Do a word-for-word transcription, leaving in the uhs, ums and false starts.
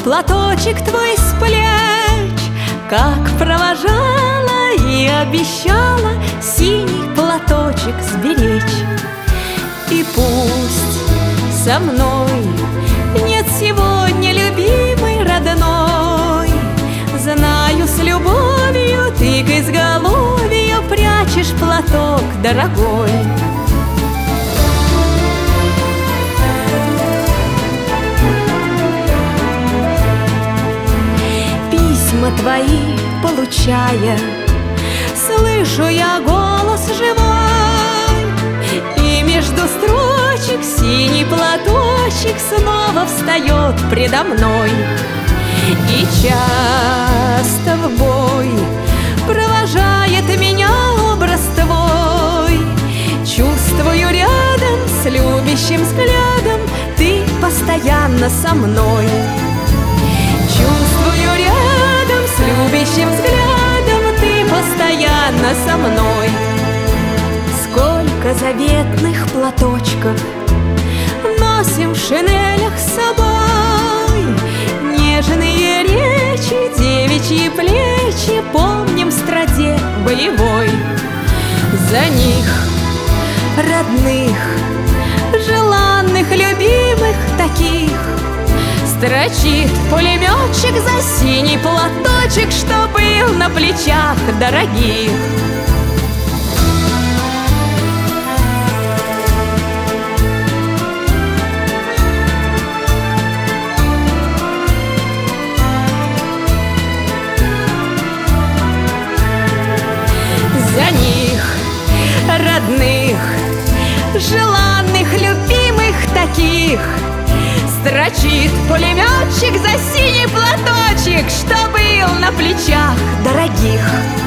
платочек твой с плеч, как провожала и обещала синий платочек сберечь. И пусть со мной нет сегодня любимой родной, знаю, с любовью ты к изголовью прячешь платок дорогой. Письма твои получая, слышу я голос живой, и между строчек синий платочек снова встает предо мной. И часто в бой провожает меня образ твой, чувствую рядом с любящим взглядом ты постоянно со мной. Чувствую рядом с любящим взглядом ты постоянно со мной. Сколько заветных платочков носим в шинелях с собой, нежные речи, девичьи плечи помним в страде боевой. За них, родных, желанных, любимых таких, строчит пулеметчик за синий платочек, что был на плечах дорогих. За них, родных, желанных, любимых таких, строчит пулеметчик за синий платочек, что был на плечах дорогих.